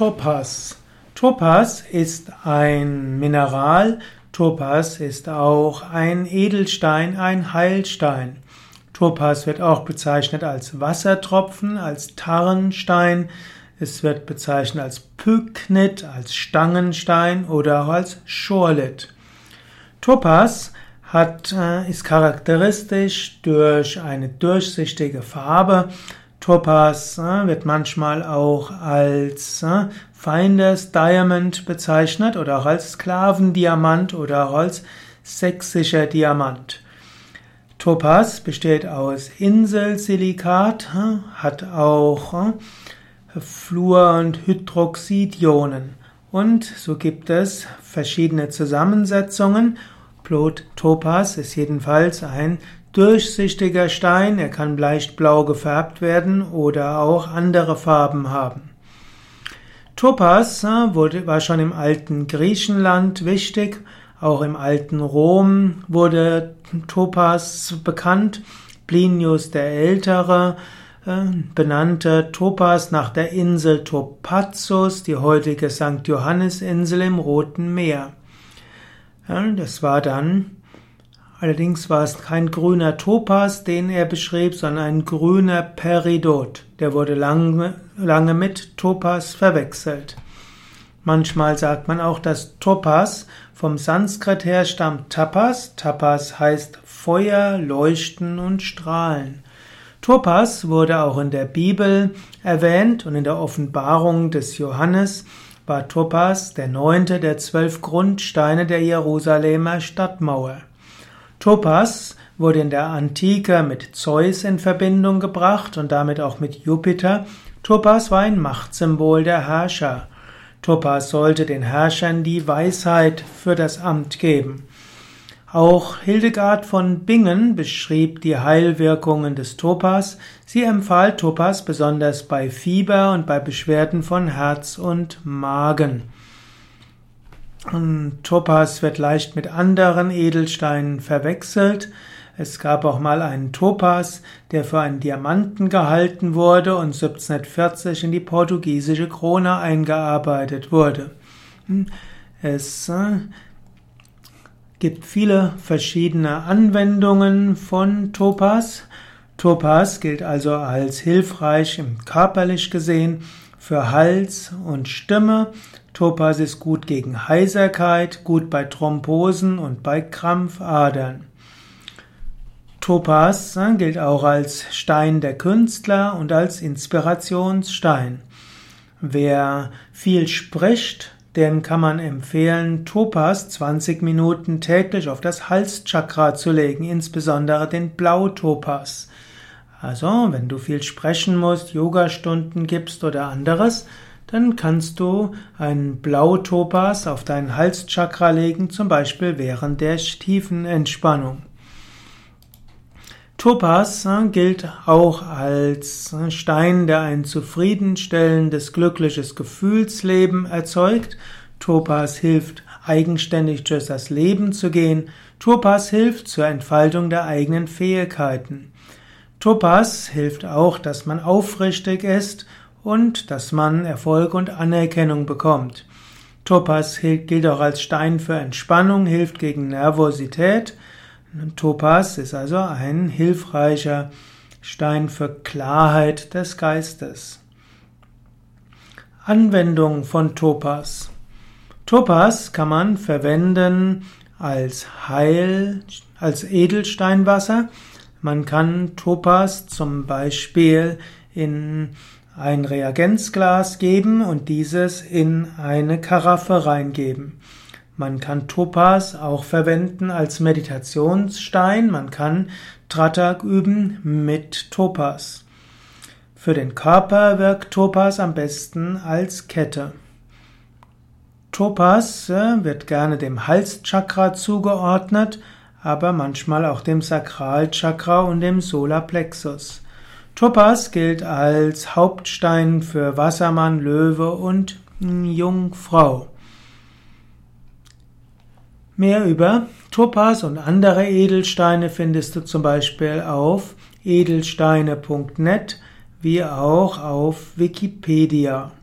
Topas. Topas ist ein Mineral. Topas ist auch ein Edelstein, ein Heilstein. Topas wird auch bezeichnet als Wassertropfen, als Tarnstein. Es wird bezeichnet als Pyknit, als Stangenstein oder auch als Chorlit. Topas ist charakteristisch durch eine durchsichtige Farbe. Topas wird manchmal auch als Finders Diamond bezeichnet oder auch als Sklavendiamant oder auch als sächsischer Diamant. Topas besteht aus Inselsilikat, hat auch Fluor- und Hydroxidionen. Und so gibt es verschiedene Zusammensetzungen. Topas ist jedenfalls ein durchsichtiger Stein, er kann leicht blau gefärbt werden oder auch andere Farben haben. Topas war schon im alten Griechenland wichtig, auch im alten Rom wurde Topas bekannt. Plinius der Ältere benannte Topas nach der Insel Topazus, die heutige St. Johannesinsel im Roten Meer. Allerdings war es kein grüner Topas, den er beschrieb, sondern ein grüner Peridot. Der wurde lange mit Topas verwechselt. Manchmal sagt man auch, dass Topas vom Sanskrit her stammt Tapas. Tapas heißt Feuer, Leuchten und Strahlen. Topas wurde auch in der Bibel erwähnt und in der Offenbarung des Johannes war Topas der 9. der 12 Grundsteine der Jerusalemer Stadtmauer. Topas wurde in der Antike mit Zeus in Verbindung gebracht und damit auch mit Jupiter. Topas war ein Machtsymbol der Herrscher. Topas sollte den Herrschern die Weisheit für das Amt geben. Auch Hildegard von Bingen beschrieb die Heilwirkungen des Topas. Sie empfahl Topas besonders bei Fieber und bei Beschwerden von Herz und Magen. Topas wird leicht mit anderen Edelsteinen verwechselt. Es gab auch mal einen Topas, der für einen Diamanten gehalten wurde und 1740 in die portugiesische Krone eingearbeitet wurde. Es gibt viele verschiedene Anwendungen von Topas. Topas gilt also als hilfreich körperlich gesehen für Hals und Stimme. Topas ist gut gegen Heiserkeit, gut bei Thrombosen und bei Krampfadern. Topas gilt auch als Stein der Künstler und als Inspirationsstein. Wer viel spricht, dem kann man empfehlen, Topas 20 Minuten täglich auf das Halschakra zu legen, insbesondere den Blautopas. Also, wenn du viel sprechen musst, Yogastunden gibst oder anderes, dann kannst du einen Blautopas auf dein Halschakra legen, zum Beispiel während der tiefen Entspannung. Topas gilt auch als Stein, der ein zufriedenstellendes, glückliches Gefühlsleben erzeugt. Topas hilft, eigenständig durch das Leben zu gehen. Topas hilft zur Entfaltung der eigenen Fähigkeiten. Topas hilft auch, dass man aufrichtig ist und dass man Erfolg und Anerkennung bekommt. Topas gilt auch als Stein für Entspannung, hilft gegen Nervosität. Topas ist also ein hilfreicher Stein für Klarheit des Geistes. Anwendung von Topas. Topas kann man verwenden als Edelsteinwasser. Man kann Topas zum Beispiel in ein Reagenzglas geben und dieses in eine Karaffe reingeben. Man kann Topas auch verwenden als Meditationsstein. Man kann Tratak üben mit Topas. Für den Körper wirkt Topas am besten als Kette. Topas wird gerne dem Halschakra zugeordnet, aber manchmal auch dem Sakralchakra und dem Solarplexus. Topas gilt als Hauptstein für Wassermann, Löwe und Jungfrau. Mehr über Topas und andere Edelsteine findest du zum Beispiel auf edelsteine.net wie auch auf Wikipedia.